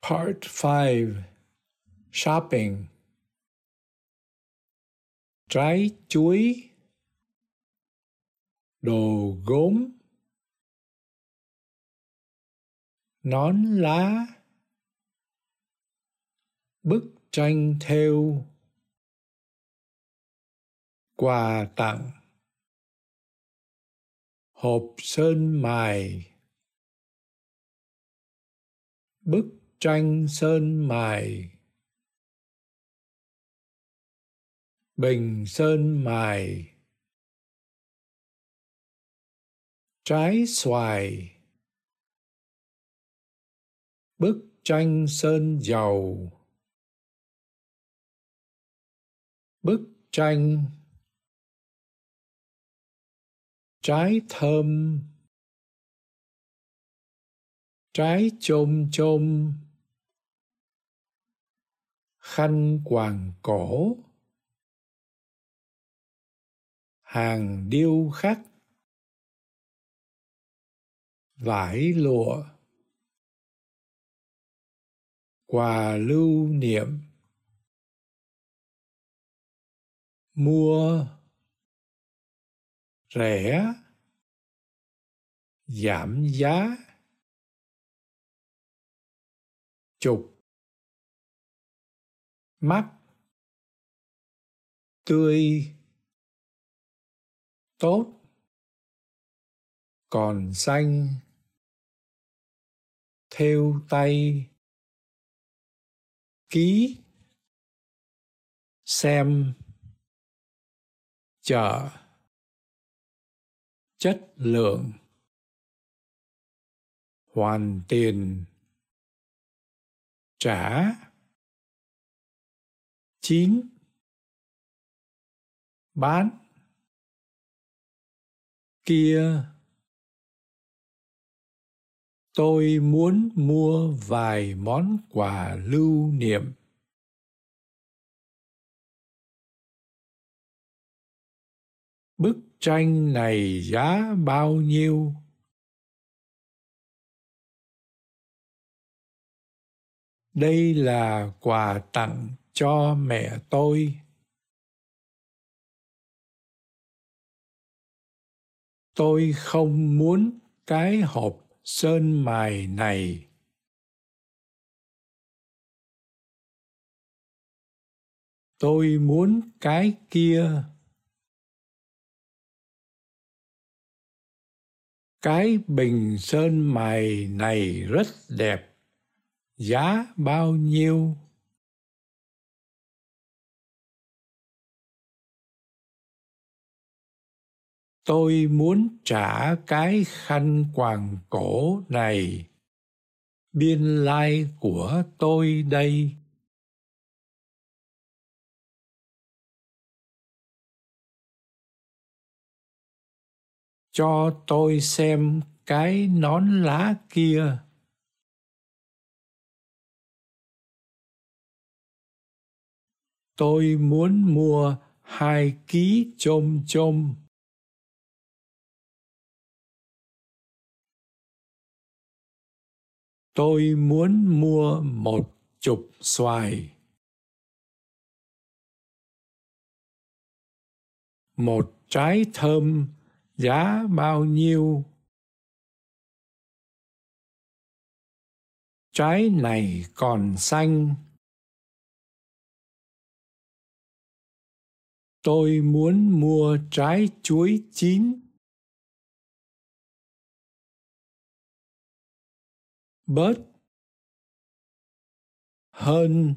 Part 5. Shopping. Trái chuối, đồ gốm, nón lá, bức tranh thêu, quà tặng, hộp sơn mài, bức tranh sơn mài, bình sơn mài, trái xoài, bức tranh sơn dầu, bức tranh, trái thơm, trái chôm chôm, khăn quàng cổ, hàng điêu khắc, vải lụa, quà lưu niệm, mua, rẻ, giảm giá, chục, mắc, tươi, tốt, còn xanh, thêu tay, ký, xem, chợ, chất lượng, hoàn tiền, trả, chín, bán, kia. Tôi muốn mua vài món quà lưu niệm. Bức tranh này giá bao nhiêu? Đây là quà tặng cho mẹ tôi. Tôi không muốn cái hộp sơn mài này. Tôi muốn cái kia. Cái bình sơn mài này rất đẹp. Giá bao nhiêu? Tôi muốn trả cái khăn quàng cổ này. Biên lai của tôi đây. Cho tôi xem cái nón lá kia. Tôi muốn mua 2 ký chôm chôm. Tôi muốn mua 1 chục xoài. 1 trái thơm giá bao nhiêu? Trái này còn xanh. Tôi muốn mua trái chuối chín. Bớt, hơn,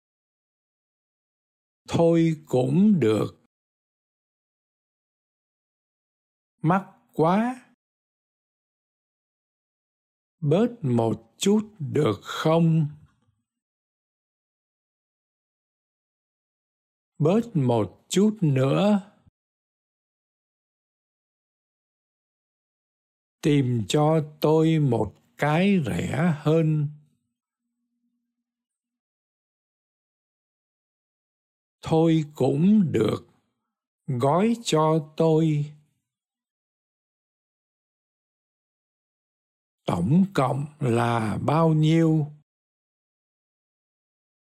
thôi cũng được. Mắc quá. Bớt một chút được không? Bớt một chút nữa. Tìm cho tôi một cái rẻ hơn. Thôi cũng được. Gói cho tôi. Tổng cộng là bao nhiêu?